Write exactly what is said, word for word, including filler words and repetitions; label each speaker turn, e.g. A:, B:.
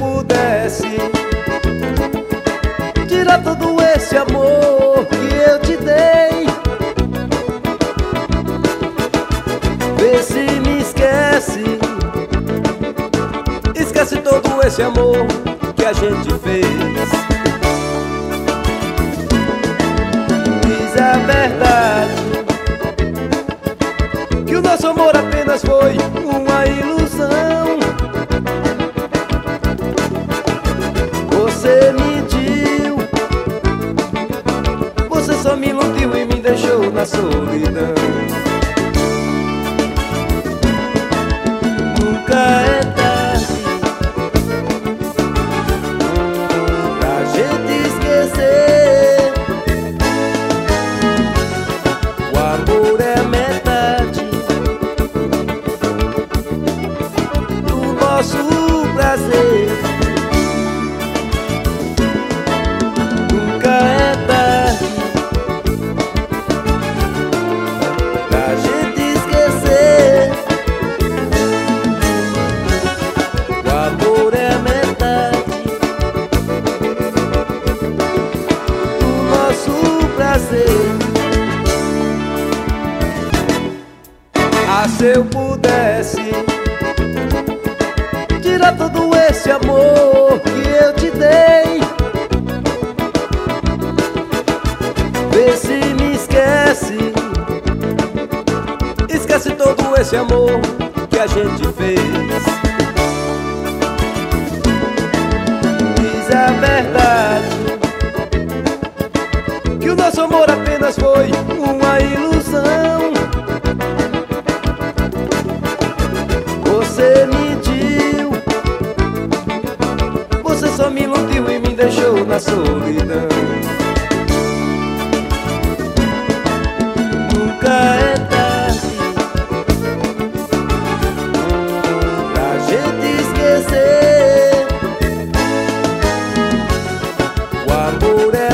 A: pudesse tirar todo esse amor que eu te dei, vê se me esquece, esquece todo esse amor que a gente fez. Diz a verdade, que o nosso amor apenas foi uma ilusão. Você mentiu, você só me iludiu e me deixou na solidão. Nunca é tarde pra gente esquecer. O amor é a metade do nosso prazer. Nunca é tarde pra gente esquecer. O amor é a metade do nosso prazer. Ah, se eu pudesse tirar todo esse amor que eu te dei, vê se me esquece, esquece todo esse amor que a gente fez. Diz a verdade, que o nosso amor apenas foi uma ilusão. Você mentiu, você só me iludiu e me deixou na solidão. Nunca é tarde pra gente esquecer. O amor é